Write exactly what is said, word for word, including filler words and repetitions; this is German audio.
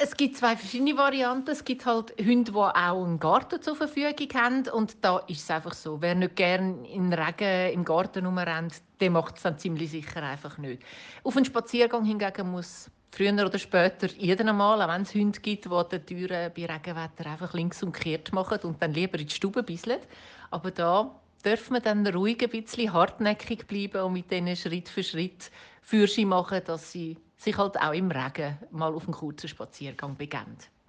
Es gibt zwei verschiedene Varianten. Es gibt halt Hunde, die auch einen Garten zur Verfügung haben. Und da ist es einfach so, wer nicht gerne in Regen im Garten rumrennt, der macht es dann ziemlich sicher einfach nicht. Auf einen Spaziergang hingegen muss früher oder später jeder einmal, auch wenn es Hunde gibt, die die Türen bei Regenwetter einfach links und kehrt machen und dann lieber in die Stube bisseln. Aber da dürfen wir dann ruhig ein bisschen hartnäckig bleiben und mit denen Schritt für Schritt Fürsche machen, dass sie sich halt auch im Regen mal auf einen kurzen Spaziergang begeben.